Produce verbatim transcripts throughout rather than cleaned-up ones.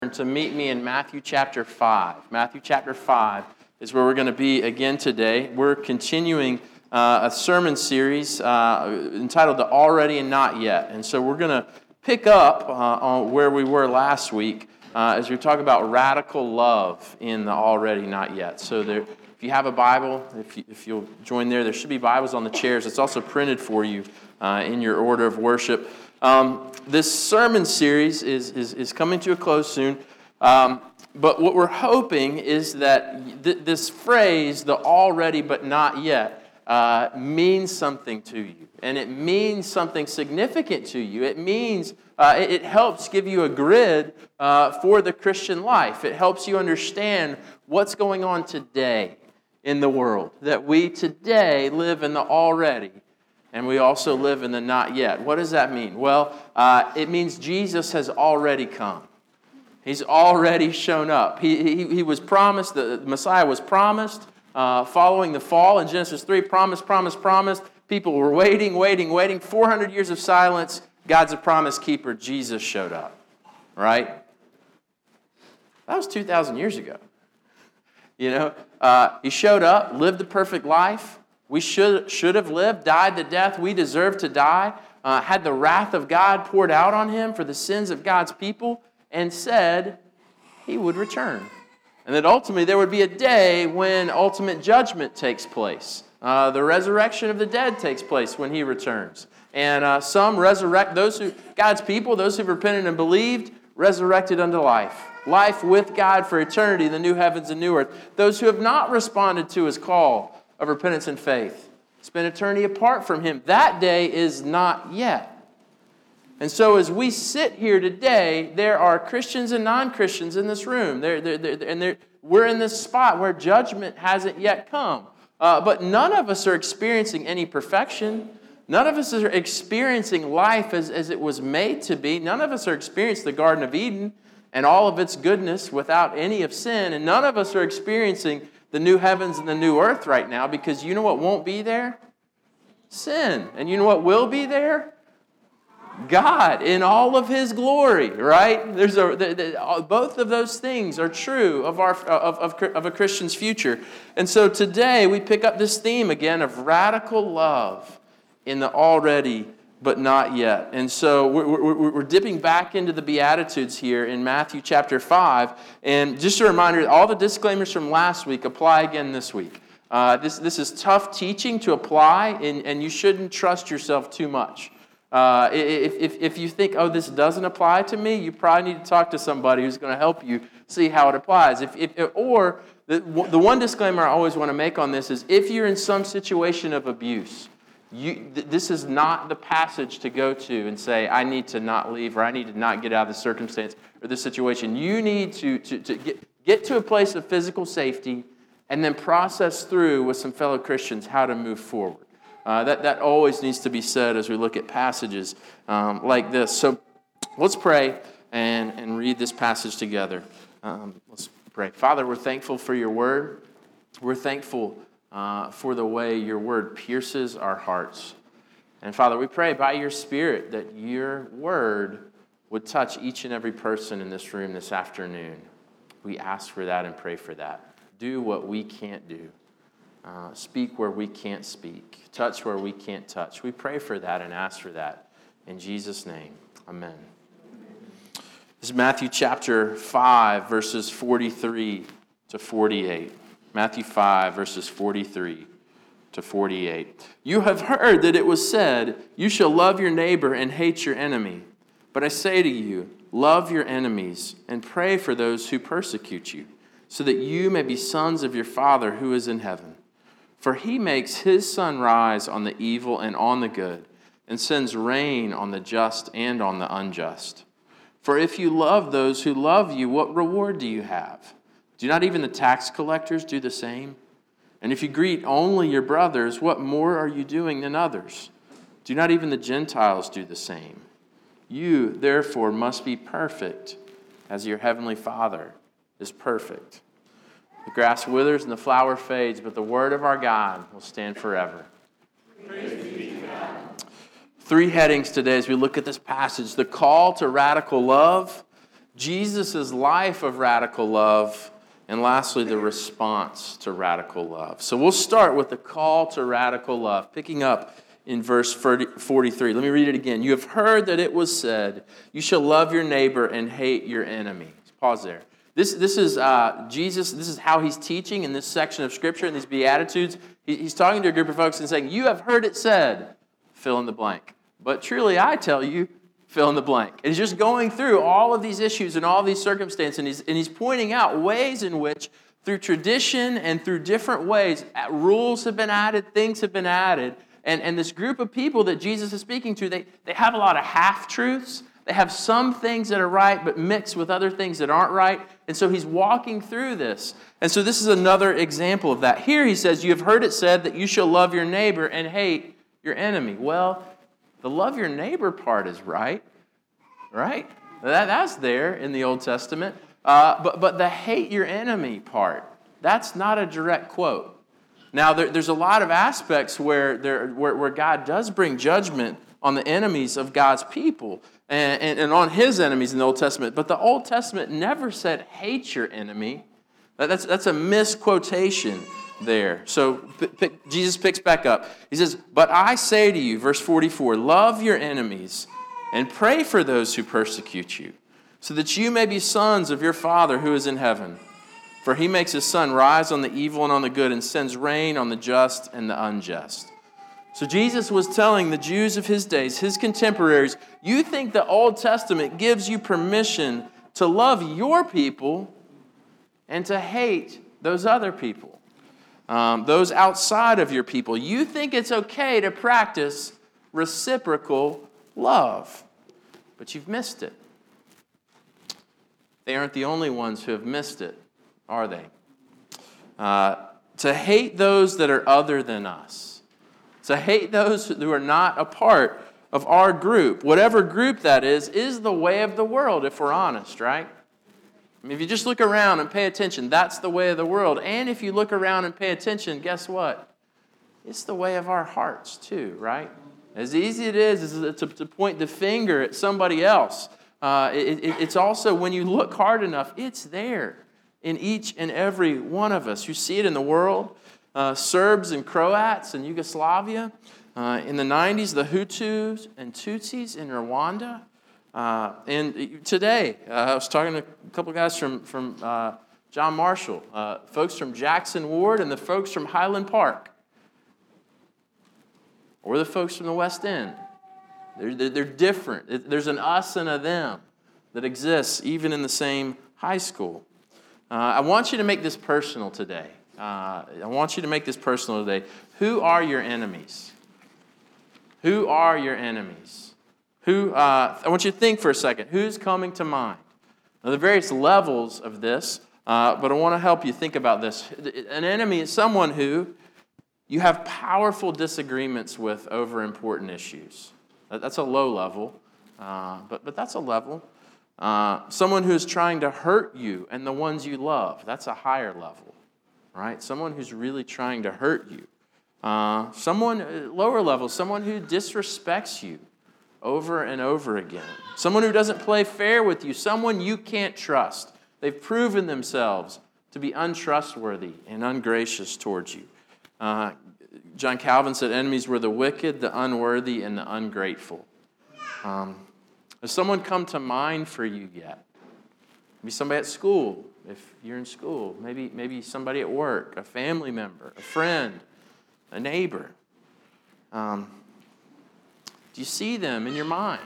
to meet me in Matthew chapter five. Matthew chapter five is where we're going to be again today. We're continuing uh, a sermon series uh, entitled The Already and Not Yet. And so we're going to pick up uh, on where we were last week uh, as we talk about radical love in the already not yet. So there, if you have a Bible, if, you, if you'll join there, there should be Bibles on the chairs. It's also printed for you uh, in your order of worship. Um, this sermon series is, is, is coming to a close soon, um, but what we're hoping is that th- this phrase, the already but not yet, uh, means something to you, and it means something significant to you. It means, uh, it, it helps give you a grid uh, for the Christian life. It helps you understand what's going on today in the world, that we today live in the already, and we also live in the not yet. What does that mean? Well, uh, it means Jesus has already come. He's already shown up. He, he, he was promised, the Messiah was promised uh, following the fall in Genesis three, promised, promised, promised. People were waiting, waiting, waiting. four hundred years of silence. God's a promise keeper. Jesus showed up, right? That was two thousand years ago. You know, uh, he showed up, lived the perfect life. We should should have lived, died the death we deserve to die, uh, had the wrath of God poured out on him for the sins of God's people, and said he would return. And that ultimately there would be a day when ultimate judgment takes place. Uh, the resurrection of the dead takes place when he returns. And uh, some resurrect, those who, God's people, those who've repented and believed, resurrected unto life. Life with God for eternity, the new heavens and new earth. Those who have not responded to his call of repentance and faith, spend eternity apart from him. That day is not yet. And so as we sit here today, there are Christians and non-Christians in this room. They're, they're, they're, and they're, we're in this spot where judgment hasn't yet come. Uh, but none of us are experiencing any perfection. None of us are experiencing life as, as it was made to be. None of us are experiencing the Garden of Eden and all of its goodness without any of sin. And none of us are experiencing the new heavens and the new earth right now, because you know what won't be there? Sin. And you know what will be there? God in all of his glory, right? There's a the, the, both of those things are true of our of, of of a Christian's future. And so today we pick up this theme again of radical love in the already but not yet. And so we're, we're, we're dipping back into the Beatitudes here in Matthew chapter five. And just a reminder, all the disclaimers from last week apply again this week. Uh, this, this is tough teaching to apply, and, and you shouldn't trust yourself too much. Uh, if, if, if you think, oh, this doesn't apply to me, you probably need to talk to somebody who's going to help you see how it applies. If, if, or the, the one disclaimer I always want to make on this is, if you're in some situation of abuse, You, th- this is not the passage to go to and say, I need to not leave, or I need to not get out of this circumstance or this situation. You need to, to, to get, get to a place of physical safety and then process through with some fellow Christians how to move forward. Uh, that, that always needs to be said as we look at passages um, like this. So let's pray and, and read this passage together. Um, let's pray. Father, we're thankful for your word. We're thankful Uh, for the way your word pierces our hearts. And Father, we pray by your Spirit that your word would touch each and every person in this room this afternoon. We ask for that and pray for that. Do what we can't do. Uh, speak where we can't speak. Touch where we can't touch. We pray for that and ask for that. In Jesus' name, amen. This is Matthew chapter five, verses forty-three to forty-eight. Matthew five, verses forty-three to forty-eight. You have heard that it was said, you shall love your neighbor and hate your enemy. But I say to you, love your enemies and pray for those who persecute you, so that you may be sons of your Father who is in heaven. For he makes his sun rise on the evil and on the good, and sends rain on the just and on the unjust. For if you love those who love you, what reward do you have? Do not even the tax collectors do the same? And if you greet only your brothers, what more are you doing than others? Do not even the Gentiles do the same? You, therefore, must be perfect, as your heavenly Father is perfect. The grass withers and the flower fades, but the word of our God will stand forever. Praise be to God. Three headings today as we look at this passage: the call to radical love, Jesus' life of radical love, and lastly, the response to radical love. So we'll start with the call to radical love, picking up in verse forty-three. Let me read it again. You have heard that it was said, you shall love your neighbor and hate your enemy. Pause there. This, this is uh, Jesus, this is how he's teaching in this section of Scripture, in these Beatitudes. He, he's talking to a group of folks and saying, you have heard it said, fill in the blank. But truly I tell you, fill in the blank. And he's just going through all of these issues and all these circumstances, and he's, and he's pointing out ways in which, through tradition and through different ways, rules have been added, things have been added, and, and this group of people that Jesus is speaking to, they, they have a lot of half-truths. They have some things that are right, but mixed with other things that aren't right. And so he's walking through this. And so this is another example of that. Here he says, you have heard it said that you shall love your neighbor and hate your enemy. Well, the love your neighbor part is right, right? That, that's there in the Old Testament. Uh, but, but the hate your enemy part, that's not a direct quote. Now, there, there's a lot of aspects where, there, where, where God does bring judgment on the enemies of God's people and, and, and on his enemies in the Old Testament. But the Old Testament never said, hate your enemy. That, that's, that's a misquotation there. So pick, pick, Jesus picks back up. He says, but I say to you, verse forty-four, love your enemies and pray for those who persecute you, so that you may be sons of your Father who is in heaven. For he makes his sun rise on the evil and on the good, and sends rain on the just and the unjust. So Jesus was telling the Jews of his days, his contemporaries, you think the Old Testament gives you permission to love your people and to hate those other people, um, those outside of your people. You think it's okay to practice reciprocal love, but you've missed it. They aren't the only ones who have missed it, are they? Uh, to hate those that are other than us. To hate those who are not a part of our group, whatever group that is, is the way of the world, if we're honest, right? I mean, if you just look around and pay attention, that's the way of the world. And if you look around and pay attention, guess what? It's the way of our hearts too, right? As easy it is, is to, to point the finger at somebody else. Uh, it, it, it's also, when you look hard enough, it's there in each and every one of us. You see it in the world. Uh, Serbs and Croats in Yugoslavia. Uh, in the nineties, the Hutus and Tutsis in Rwanda. Uh, and today, uh, I was talking to a couple guys from, from uh, John Marshall, uh, folks from Jackson Ward and the folks from Highland Park. Or the folks from the West End. They're, they're, they're different. There's an us and a them that exists even in the same high school. Uh, I want you to make this personal today. Uh, I want you to make this personal today. Who are your enemies? Who are your enemies? Who? Uh, I want you to think for a second. Who's coming to mind? Now, there are various levels of this, uh, but I want to help you think about this. An enemy is someone who you have powerful disagreements with over important issues. That's a low level, uh, but, but that's a level. Uh, someone who's trying to hurt you and the ones you love, that's a higher level, right? Someone who's really trying to hurt you. Uh, someone, lower level, someone who disrespects you over and over again. Someone who doesn't play fair with you, someone you can't trust. They've proven themselves to be untrustworthy and ungracious towards you. Uh, John Calvin said enemies were the wicked, the unworthy, and the ungrateful. Um, has someone come to mind for you yet? Maybe somebody at school, if you're in school. Maybe, maybe somebody at work, a family member, a friend, a neighbor. Um, do you see them in your mind?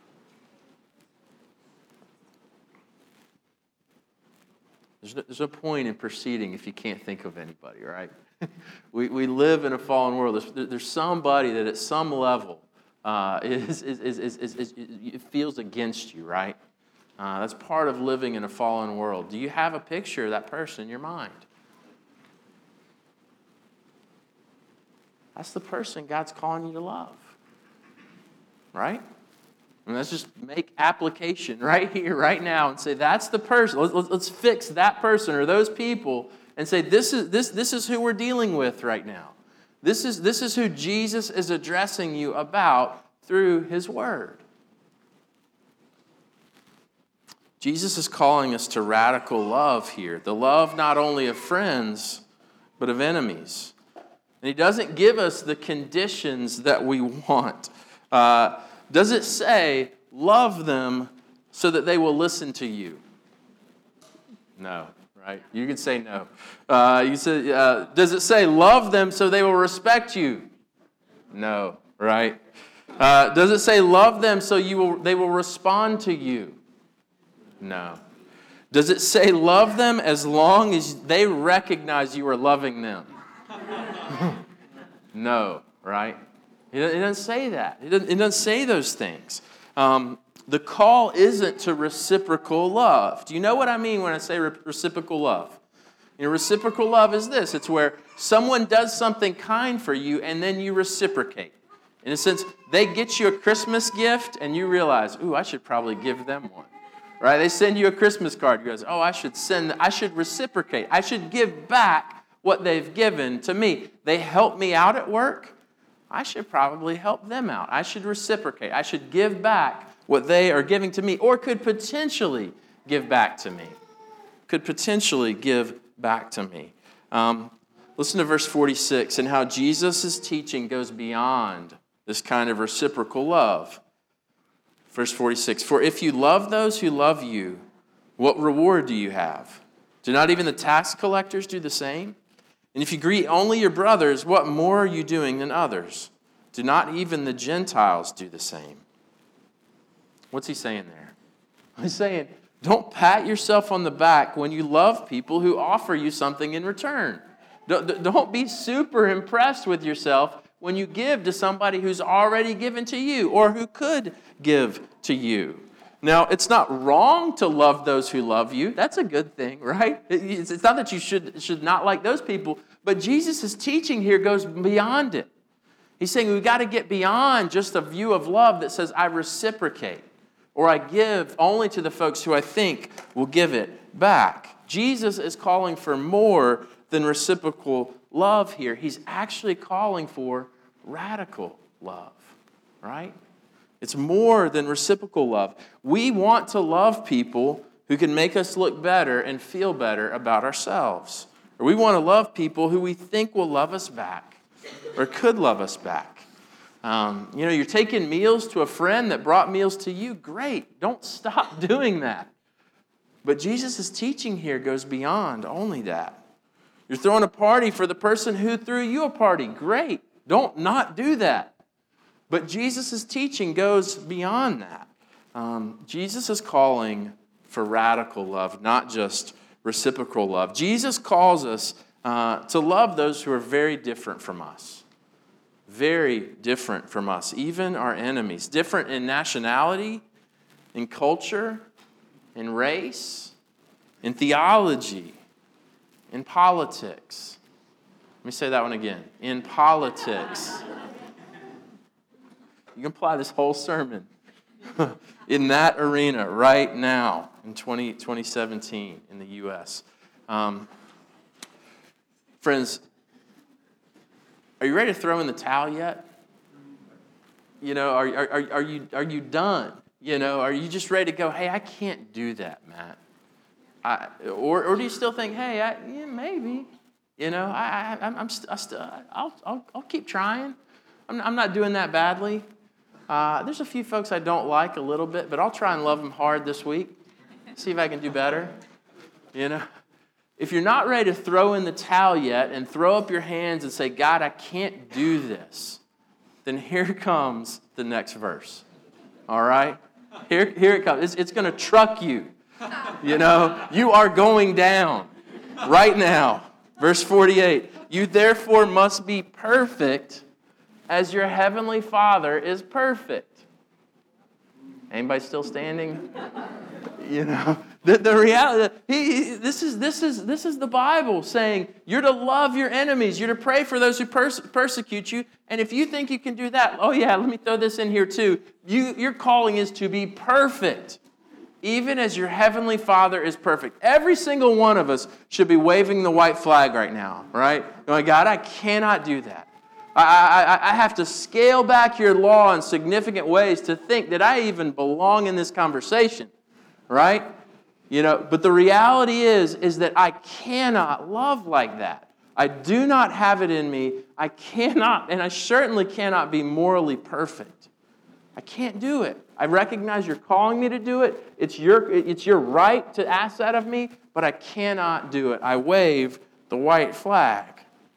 There's no, there's no point in proceeding if you can't think of anybody, right? we we live in a fallen world. There's, there's somebody that at some level uh, is, is, is, is, is, is, is feels against you, right? Uh, that's part of living in a fallen world. Do you have a picture of that person in your mind? That's the person God's calling you to love, right? And let's just make application right here, right now, and say that's the person. Let's, let's, let's fix that person or those people and say this is this this is who we're dealing with right now. This is this is who Jesus is addressing you about through His Word. Jesus is calling us to radical love here. The love not only of friends, but of enemies. And he doesn't give us the conditions that we want. Uh, does it say, love them so that they will listen to you? No, right? You can say no. Uh, you say, uh, does it say, love them so they will respect you? No, right? Uh, does it say, love them so you will, they will respond to you? No. Does it say, love them as long as they recognize you are loving them? No, right? It doesn't say that. It doesn't, it doesn't say those things. Um, the call isn't to reciprocal love. Do you know what I mean when I say re- reciprocal love? You know, reciprocal love is this. It's where someone does something kind for you and then you reciprocate. In a sense, they get you a Christmas gift and you realize, ooh, I should probably give them one. Right? They send you a Christmas card. You go, oh, I should send, I should reciprocate. I should give back what they've given to me. They help me out at work. I should probably help them out. I should reciprocate. I should give back what they are giving to me, or could potentially give back to me. Could potentially give back to me. Um, listen to verse forty-six and how Jesus' teaching goes beyond this kind of reciprocal love. Verse forty-six, for if you love those who love you, what reward do you have? Do not even the tax collectors do the same? And if you greet only your brothers, what more are you doing than others? Do not even the Gentiles do the same? What's he saying there? He's saying, don't pat yourself on the back when you love people who offer you something in return. Don't be super impressed with yourself when you give to somebody who's already given to you or who could give to you. Now, it's not wrong to love those who love you. That's a good thing, right? It's not that you should, should not like those people, but Jesus' teaching here goes beyond it. He's saying we've got to get beyond just a view of love that says I reciprocate or I give only to the folks who I think will give it back. Jesus is calling for more than reciprocal love here. He's actually calling for radical love, right? It's more than reciprocal love. We want to love people who can make us look better and feel better about ourselves. Or we want to love people who we think will love us back or could love us back. Um, you know, you're taking meals to a friend that brought meals to you. Great. Don't stop doing that. But Jesus' teaching here goes beyond only that. You're throwing a party for the person who threw you a party. Great. Don't not do that. But Jesus' teaching goes beyond that. Um, Jesus is calling for radical love, not just reciprocal love. Jesus calls us uh, to love those who are very different from us. Very different from us, even our enemies. Different in nationality, in culture, in race, in theology, in politics. Let me say that one again. In politics. You can apply this whole sermon in that arena right now in twenty, twenty seventeen in the U S Um, friends, are you ready to throw in the towel yet? You know, are, are, are, you, are you done? You know, are you just ready to go, hey, I can't do that, Matt? I, or, or do you still think, hey, I, yeah, maybe, you know, I, I, I'm st- I st- I'll, I'll, I'll keep trying. I'm, I'm not doing that badly. Uh, there's a few folks I don't like a little bit, but I'll try and love them hard this week. See if I can do better. You know, if you're not ready to throw in the towel yet and throw up your hands and say, God, I can't do this, then here comes the next verse. All right? Here, here it comes. It's, it's going to truck you. You know, you are going down right now. Verse forty-eight, you therefore must be perfect as your heavenly Father is perfect. Anybody still standing? You know, the, the reality, he, he, this is this is this is the Bible saying you're to love your enemies, you're to pray for those who pers- persecute you, and if you think you can do that, oh yeah, let me throw this in here too. You, your calling is to be perfect, even as your heavenly Father is perfect. Every single one of us should be waving the white flag right now, right? Going, God, I cannot do that. I, I, I have to scale back your law in significant ways to think that I even belong in this conversation, right? You know, but the reality is, is that I cannot love like that. I do not have it in me. I cannot, and I certainly cannot be morally perfect. I can't do it. I recognize you're calling me to do it. It's your, it's your right to ask that of me, but I cannot do it. I wave the white flag.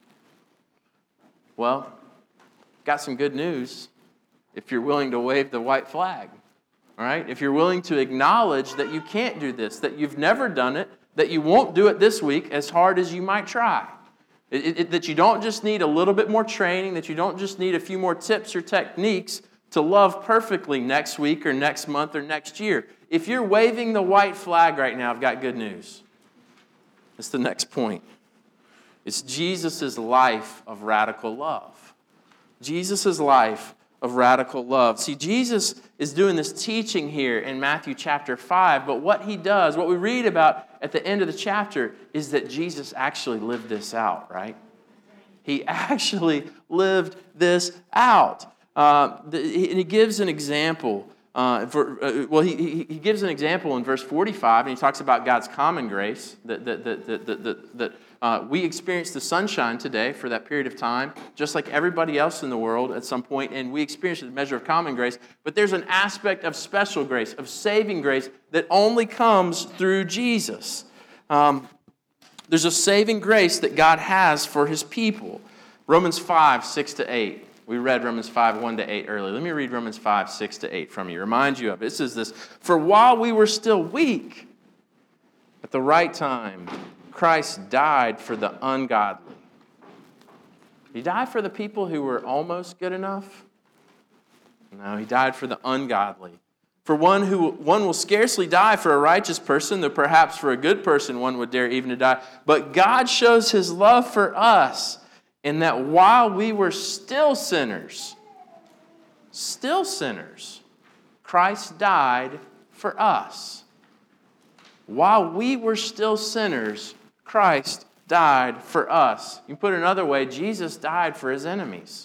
Well, got some good news if you're willing to wave the white flag. All right? If you're willing to acknowledge that you can't do this, that you've never done it, that you won't do it this week as hard as you might try. It, it, that you don't just need a little bit more training, that you don't just need a few more tips or techniques to love perfectly next week or next month or next year. If you're waving the white flag right now, I've got good news. It's the next point. It's Jesus' life of radical love. Jesus' life of radical love. See, Jesus is doing this teaching here in Matthew chapter five, but what he does, what we read about at the end of the chapter, is that Jesus actually lived this out, right? He actually lived this out. Uh, the, and he gives an example. Uh, for, uh, well, he, he, he gives an example in verse forty-five, and he talks about God's common grace, that, that, that, that, that, that, that uh, we experience the sunshine today for that period of time, just like everybody else in the world at some point, and we experience a measure of common grace, but there's an aspect of special grace, of saving grace, that only comes through Jesus. Um, there's a saving grace that God has for his people. Romans five, six to eight. We read Romans five, one to eight earlier. Let me read Romans five, six to eight from you. Remind you of it. It says this: "For while we were still weak, at the right time, Christ died for the ungodly." He died for the people who were almost good enough? No, he died for the ungodly. For one who one will scarcely die for a righteous person, though perhaps for a good person one would dare even to die. But God shows his love for us, in that while we were still sinners, still sinners, Christ died for us. While we were still sinners, Christ died for us. You can put it another way, Jesus died for his enemies.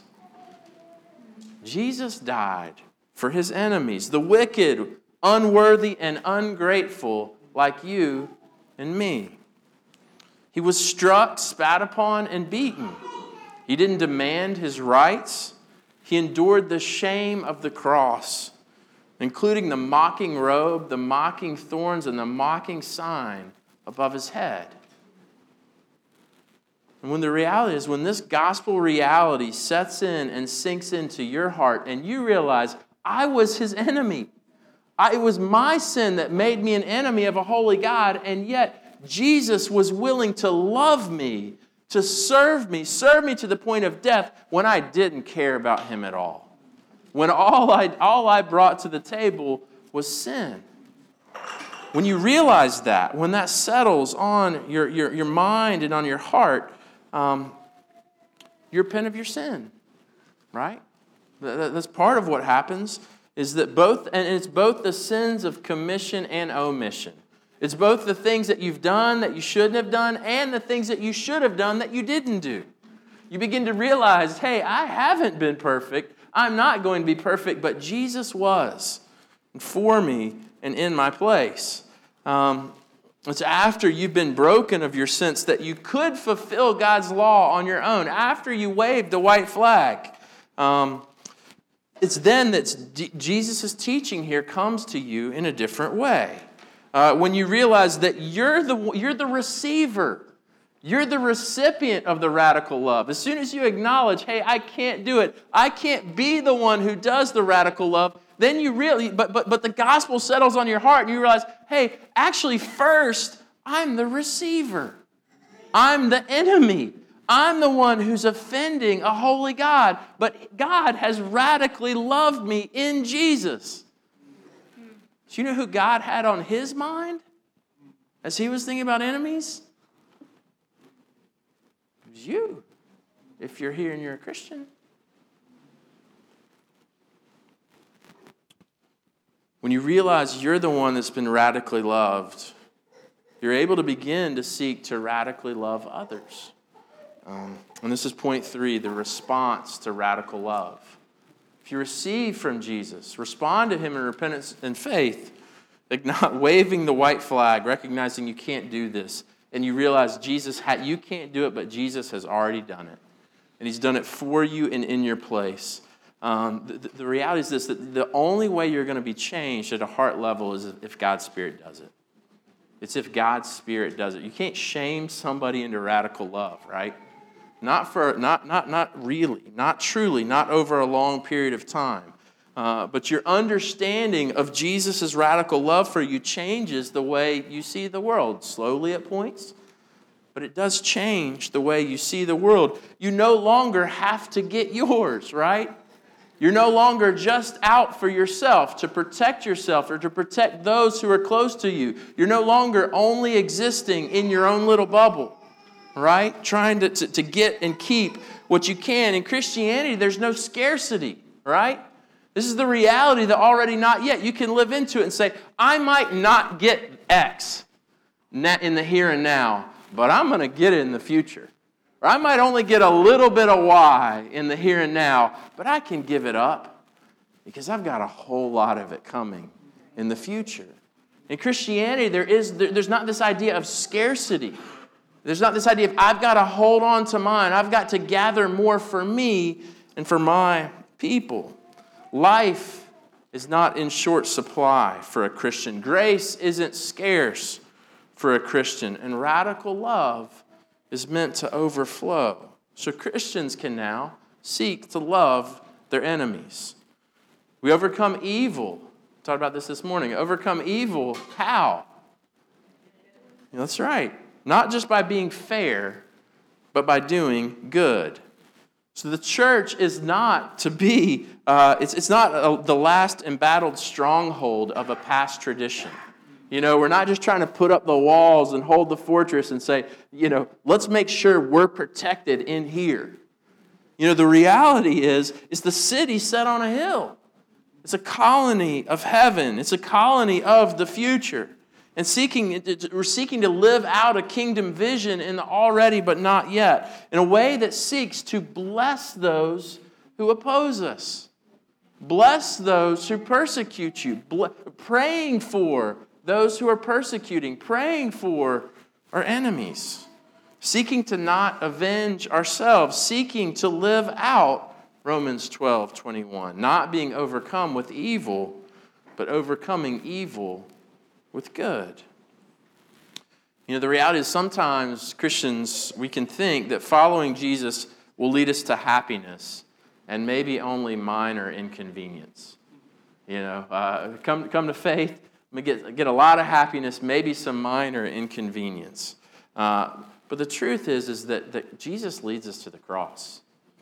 Jesus died for his enemies, the wicked, unworthy, and ungrateful like you and me. He was struck, spat upon, and beaten. He didn't demand his rights. He endured the shame of the cross, including the mocking robe, the mocking thorns, and the mocking sign above his head. And when the reality is, when this gospel reality sets in and sinks into your heart, and you realize, I was his enemy. I, it was my sin that made me an enemy of a holy God, and yet Jesus was willing to love me, to serve me, serve me to the point of death when I didn't care about him at all. When all I, all I brought to the table was sin. When you realize that, when that settles on your, your, your mind and on your heart, um, you repent of your sin, right? That's part of what happens, is that both, and it's both the sins of commission and omission. It's both the things that you've done that you shouldn't have done and the things that you should have done that you didn't do. You begin to realize, hey, I haven't been perfect. I'm not going to be perfect, but Jesus was for me and in my place. Um, it's after you've been broken of your sense that you could fulfill God's law on your own, after you waved the white flag. Um, it's then that D- Jesus' teaching here comes to you in a different way. Uh, when you realize that you're the, you're the receiver, you're the recipient of the radical love. As soon as you acknowledge, hey, I can't do it, I can't be the one who does the radical love, then you really, but, but, but the gospel settles on your heart and you realize, hey, actually first, I'm the receiver. I'm the enemy. I'm the one who's offending a holy God, but God has radically loved me in Jesus. Do you know who God had on his mind as he was thinking about enemies? It was you, if you're here and you're a Christian. When you realize you're the one that's been radically loved, you're able to begin to seek to radically love others. Um, and this is point three, the response to radical love. If you receive from Jesus, respond to him in repentance and faith, Not waving the white flag, recognizing you can't do this, and you realize Jesus ha- you can't do it, but Jesus has already done it. And he's done it for you and in your place. Um, the, the reality is this, that the only way you're going to be changed at a heart level is if God's Spirit does it. It's if God's Spirit does it. You can't shame somebody into radical love, right? Not for not not not really, not truly, not over a long period of time. Uh, but your understanding of Jesus' radical love for you changes the way you see the world, slowly at points. But it does change the way you see the world. You no longer have to get yours, right? You're no longer just out for yourself, to protect yourself or to protect those who are close to you. You're no longer only existing in your own little bubble, right? Trying to, to, to get and keep what you can. In Christianity, there's no scarcity, right? This is the reality that already not yet. You can live into it and say, I might not get X in the here and now, but I'm going to get it in the future. Or I might only get a little bit of Y in the here and now, but I can give it up because I've got a whole lot of it coming in the future. In Christianity, there is there, there's not this idea of scarcity. There's not this idea of I've got to hold on to mine. I've got to gather more for me and for my people. Life is not in short supply for a Christian. Grace isn't scarce for a Christian. And radical love is meant to overflow. So Christians can now seek to love their enemies. We overcome evil. We talked about this this morning. Overcome evil, how? That's right. Not just by being fair, but by doing good. So the church is not to be, uh, it's, it's not a, the last embattled stronghold of a past tradition. You know, we're not just trying to put up the walls and hold the fortress and say, you know, let's make sure we're protected in here. You know, the reality is, is the city set on a hill. It's a colony of heaven. It's a colony of the future. And seeking, we're seeking to live out a kingdom vision in the already but not yet, in a way that seeks to bless those who oppose us. Bless those who persecute you. Ble- praying for those who are persecuting. Praying for our enemies. Seeking to not avenge ourselves. Seeking to live out Romans twelve twenty-one. Not being overcome with evil, but overcoming evil with good. You know, the reality is sometimes Christians, we can think that following Jesus will lead us to happiness and maybe only minor inconvenience. You know, uh, come, come to faith, get, get a lot of happiness, maybe some minor inconvenience. Uh, but the truth is, is that, that Jesus leads us to the cross.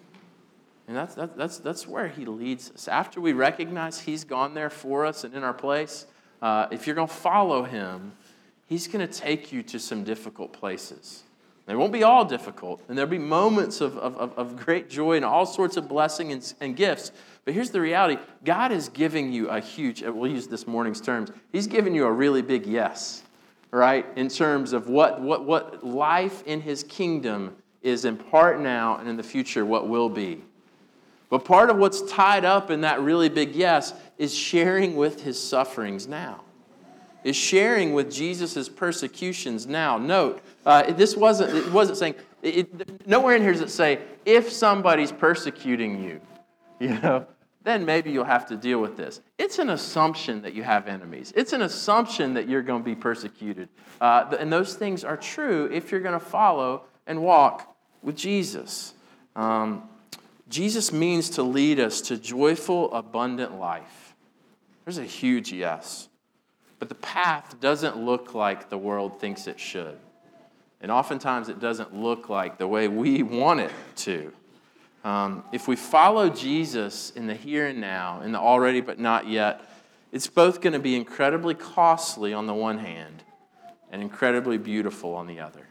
And that's, that, that's, that's where he leads us. After we recognize he's gone there for us and in our place, Uh, if you're going to follow him, he's going to take you to some difficult places. They won't be all difficult, and there'll be moments of, of, of great joy and all sorts of blessing and, and gifts. But here's the reality. God is giving you a huge, we'll use this morning's terms, he's giving you a really big yes, right? In terms of what, what, what life in his kingdom is in part now and in the future what will be. But part of what's tied up in that really big yes is sharing with his sufferings now. Is sharing with Jesus' persecutions now. Note, uh, this wasn't, it wasn't saying, it, it, nowhere in here does it say, if somebody's persecuting you, you know, then maybe you'll have to deal with this. It's an assumption that you have enemies. It's an assumption that you're going to be persecuted. Uh, and those things are true if you're going to follow and walk with Jesus. Um, Jesus means to lead us to joyful, abundant life. There's a huge yes. But the path doesn't look like the world thinks it should. And oftentimes it doesn't look like the way we want it to. Um, if we follow Jesus in the here and now, in the already but not yet, it's both going to be incredibly costly on the one hand and incredibly beautiful on the other.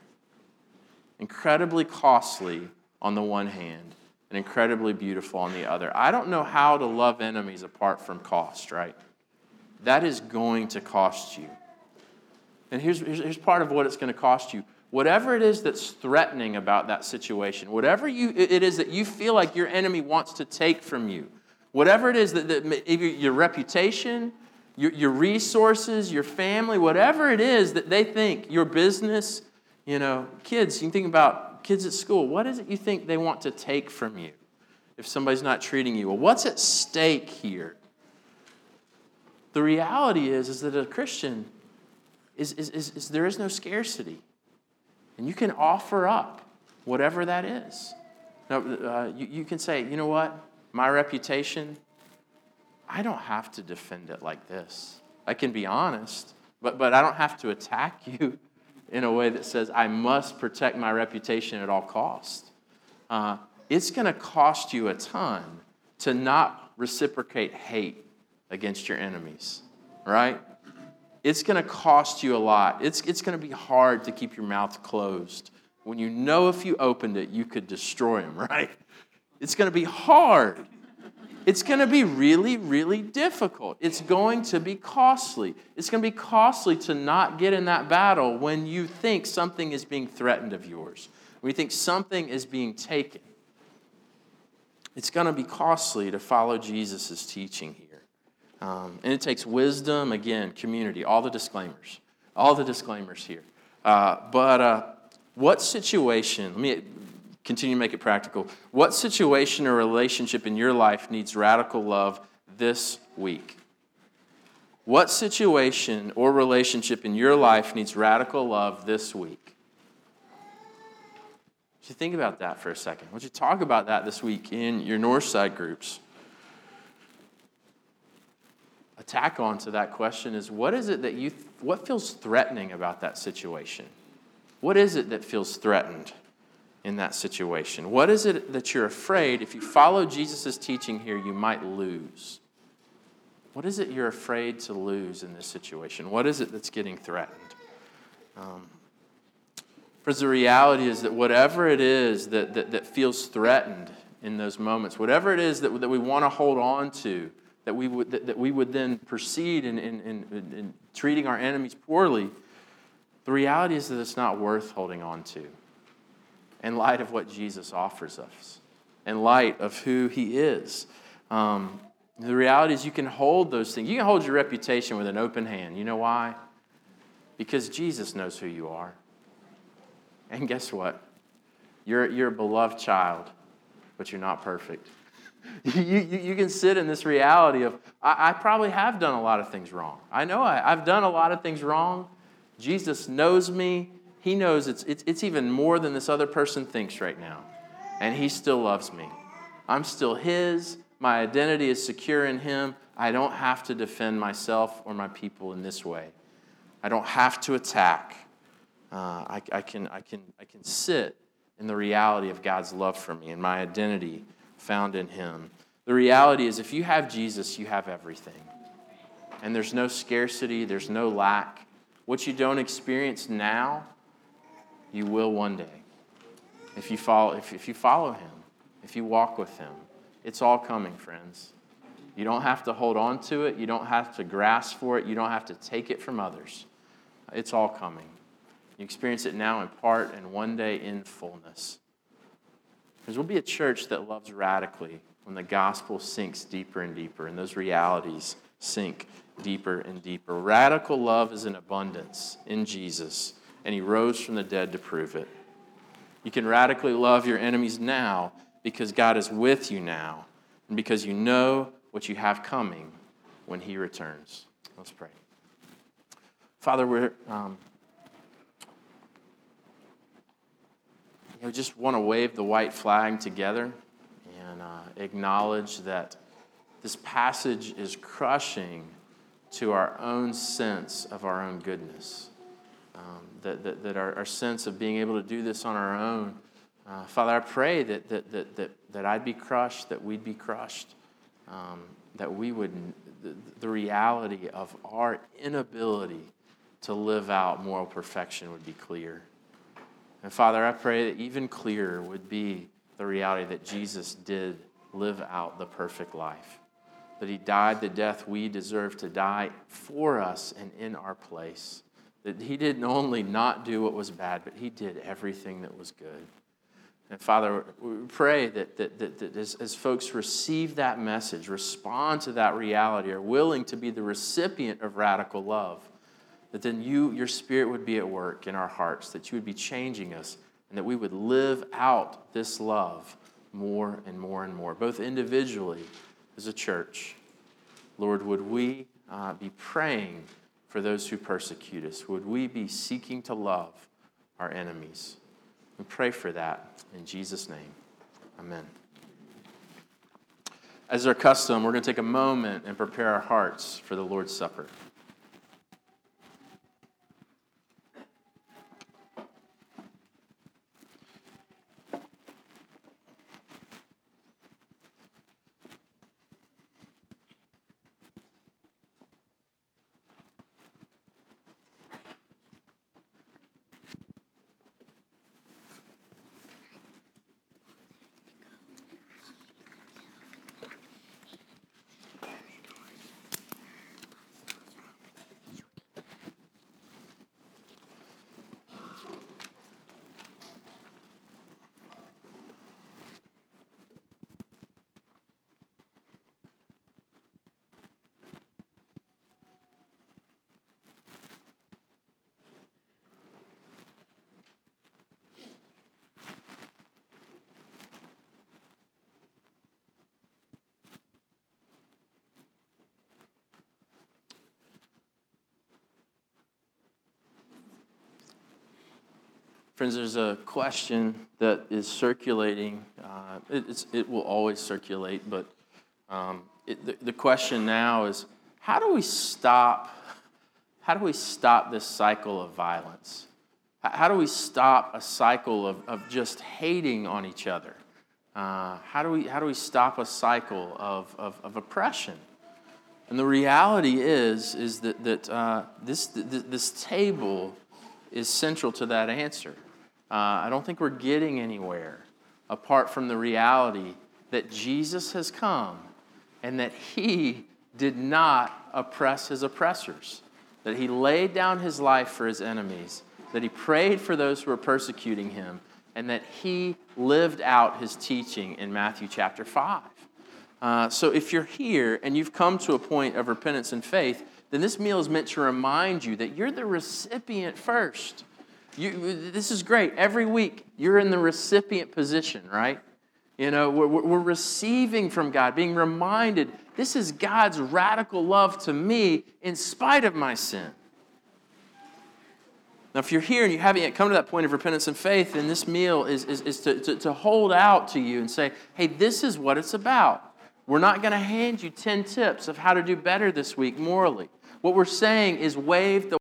Incredibly costly on the one hand and incredibly beautiful on the other. I don't know how to love enemies apart from cost, right? That is going to cost you. And here's, here's, here's part of what it's going to cost you. Whatever it is that's threatening about that situation, whatever you, it is that you feel like your enemy wants to take from you, whatever it is that, that your reputation, your, your resources, your family, whatever it is that they think, your business, you know, kids, you can think about kids at school. What is it you think they want to take from you if somebody's not treating you well? What's at stake here? The reality is, is that a Christian is, is, is, is there is no scarcity. And you can offer up whatever that is. Now, uh, you, you can say, you know what? My reputation, I don't have to defend it like this. I can be honest, but, but I don't have to attack you in a way that says I must protect my reputation at all costs. Uh, it's going to cost you a ton to not reciprocate hate against your enemies, right? It's going to cost you a lot. It's, it's going to be hard to keep your mouth closed when you know if you opened it, you could destroy them, right? It's going to be hard. It's going to be really, really difficult. It's going to be costly. It's going to be costly to not get in that battle when you think something is being threatened of yours, when you think something is being taken. It's going to be costly to follow Jesus' teaching here. Um, and it takes wisdom, again, community, all the disclaimers, all the disclaimers here. Uh, but uh, what situation, let me continue to make it practical. What situation or relationship in your life needs radical love this week? What situation or relationship in your life needs radical love this week? Would you think about that for a second? Would you talk about that this week in your Northside groups? A tack on to that question is, what is it that you, what feels threatening about that situation? What is it that feels threatened in that situation? What is it that you're afraid, if you follow Jesus' teaching here, you might lose? What is it you're afraid to lose in this situation? What is it that's getting threatened? Um, Friends, the reality is that whatever it is that, that, that feels threatened in those moments, whatever it is that, that we want to hold on to, that we would, that, that we would then proceed in, in, in, in treating our enemies poorly, the reality is that it's not worth holding on to in light of what Jesus offers us, in light of who he is. Um, the reality is you can hold those things. You can hold your reputation with an open hand. You know why? Because Jesus knows who you are. And guess what? You're, you're a beloved child, but you're not perfect. you, you, you can sit in this reality of, I, I probably have done a lot of things wrong. I know I, I've done a lot of things wrong. Jesus knows me. He knows it's, it's, it's even more than this other person thinks right now. And he still loves me. I'm still his. My identity is secure in him. I don't have to defend myself or my people in this way. I don't have to attack. Uh, I, I, can, I, can, I can sit in the reality of God's love for me and my identity found in him. The reality is if you have Jesus, you have everything. And there's no scarcity, there's no lack. What you don't experience now, you will one day. If you follow, if, if you follow him, if you walk with him, it's all coming, friends. You don't have to hold on to it. You don't have to grasp for it. You don't have to take it from others. It's all coming. You experience it now in part and one day in fullness. Because we'll be a church that loves radically when the gospel sinks deeper and deeper and those realities sink deeper and deeper. Radical love is in abundance in Jesus, and he rose from the dead to prove it. You can radically love your enemies now because God is with you now and because you know what you have coming when he returns. Let's pray. Father, we're... Um, We just want to wave the white flag together and uh, acknowledge that this passage is crushing to our own sense of our own goodness. Um, that that, that our, our sense of being able to do this on our own. Uh, Father, I pray that, that, that, that, that I'd be crushed, that we'd be crushed, um, that we would, the, the reality of our inability to live out moral perfection would be clear. And Father, I pray that even clearer would be the reality that Jesus did live out the perfect life. That he died the death we deserve to die for us and in our place. That he didn't only not do what was bad, but he did everything that was good. And Father, we pray that, that, that, that as, as folks receive that message, respond to that reality, are willing to be the recipient of radical love, that then you, your Spirit would be at work in our hearts, that you would be changing us, and that we would live out this love more and more and more, both individually as a church. Lord, would we uh, be praying for those who persecute us? Would we be seeking to love our enemies? We pray for that in Jesus' name. Amen. As our custom, we're going to take a moment and prepare our hearts for the Lord's Supper. Friends, there's a question that is circulating. Uh, it, it's, it will always circulate, but um, it, the, the question now is, how do we stop? How do we stop this cycle of violence? How do we stop a cycle of, of just hating on each other? Uh, how do we how do we stop a cycle of, of, of oppression? And the reality is is that that uh, this this table is central to that answer. Uh, I don't think we're getting anywhere apart from the reality that Jesus has come and that he did not oppress his oppressors, that he laid down his life for his enemies, that he prayed for those who were persecuting him, and that he lived out his teaching in Matthew chapter five. Uh, so if you're here and you've come to a point of repentance and faith, then this meal is meant to remind you that you're the recipient first. You, this is great. Every week, you're in the recipient position, right? You know, we're, we're receiving from God, being reminded, this is God's radical love to me in spite of my sin. Now, if you're here and you haven't yet come to that point of repentance and faith, then this meal is, is, is to, to, to hold out to you and say, hey, this is what it's about. We're not going to hand you ten tips of how to do better this week morally. What we're saying is waive the